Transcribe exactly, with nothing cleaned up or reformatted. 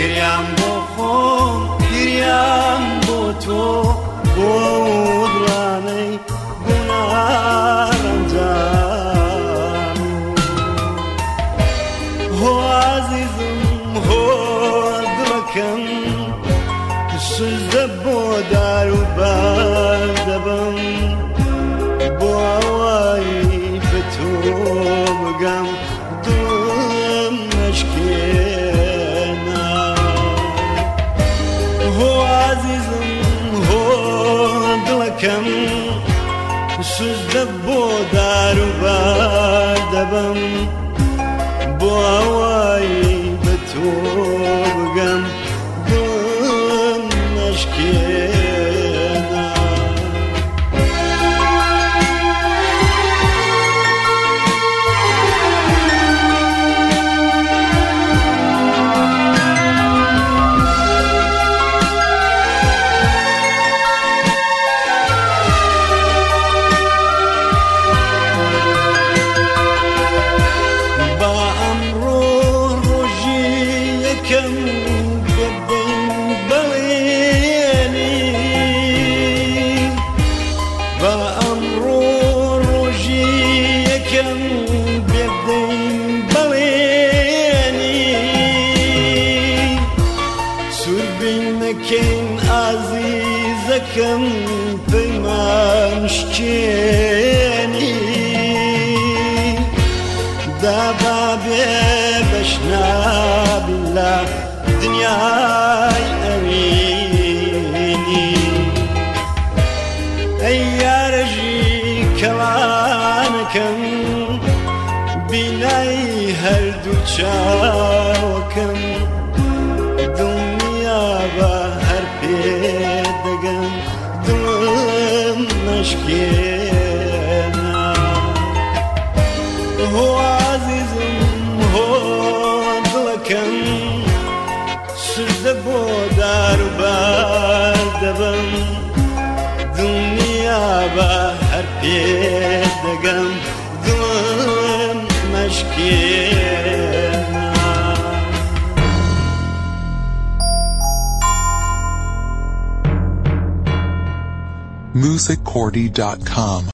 گریم با خۆم گریم بۆ تۆ بۆ دڵانەی گوناڕەنجام هۆ عەزیزم هۆ دڵەکەم سوزدە بۆ دار و بار دەبم بۆ ئەوەی بە تۆ بگەم دڵم نەشکێنە هۆ عەزیزم هۆ دڵەکەم سوزدە بۆ دار و بار دەبم بۆ ئەوەی بە تۆ بگەم دڵم نەشکێنە عزیزەکەم پەیمان شکێنی دابا بێ بەشنابی لە دنیای ئەوینی ئەی یارەژی کەوانەکەم بینای هەردوو چاوەکەم دڵنیا بە هەر پێدەگەم دڵم نەشکێنە هۆ عەزیزم هۆ دڵەکەم سوزدە بۆ دار و بار دەبم دڵنیا بە هەر پێدەگەم دڵم نەشکێنە music cordy dot com